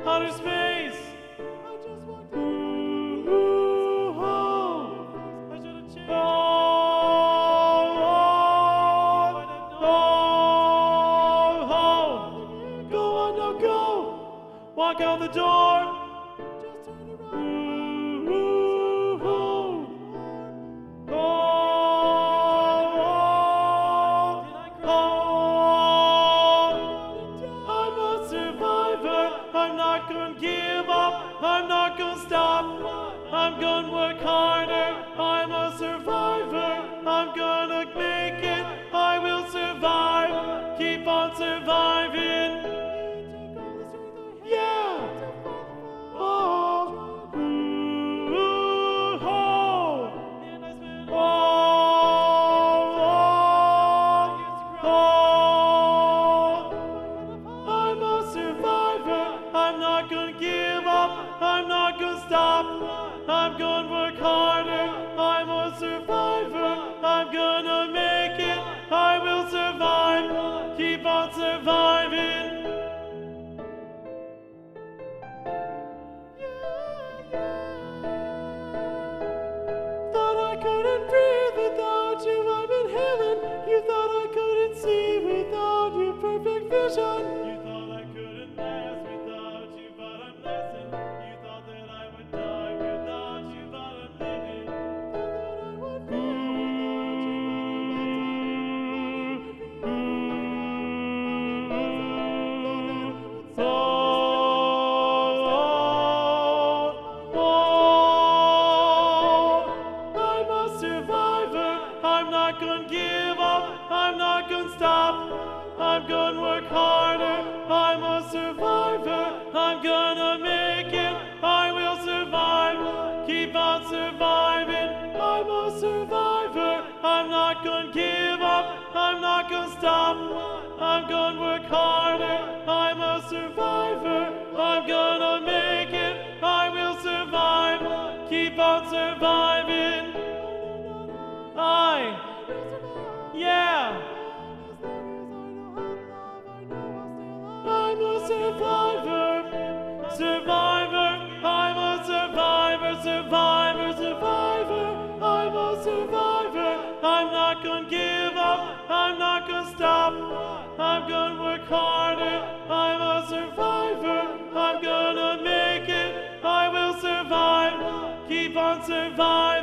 outer space. Walk out the door. I'm a survivor. I'm not gonna give up. I'm not gonna stop. I'm gonna work harder. I'm a survivor. I'm gonna make it. I will survive. Keep on surviving. Yeah. Oh. I'm a survivor. I'm not gonna give up. I'm not gonna stop. I'm gonna work harder. I'm a survivor. I'm gonna make it. I will survive. Keep on surviving. Thought I couldn't breathe without you. I'm inhaling. You thought I couldn't see without you. Perfect vision. You thought I couldn't last without you, but I'm lasting. You thought that I would die without you, but I'm living. Thought that I would I'm a survivor. I'm not gonna give up. I'm not gonna stop. I'm gonna work harder. I'm a survivor. I'm gonna make it. I will survive. Keep on surviving. I'm a survivor. I'm not gonna give up. I'm not gonna stop. I'm gonna work harder. I'm a survivor. I'm gonna make it. I will survive. Keep on surviving. Yeah. I'm a survivor. Survivor. I'm a survivor. Survivor. Survivor. I'm a survivor. I'm not gonna give up. I'm not gonna stop. I'm gonna work harder. I'm a survivor. I'm gonna make it. I will survive. Keep on surviving.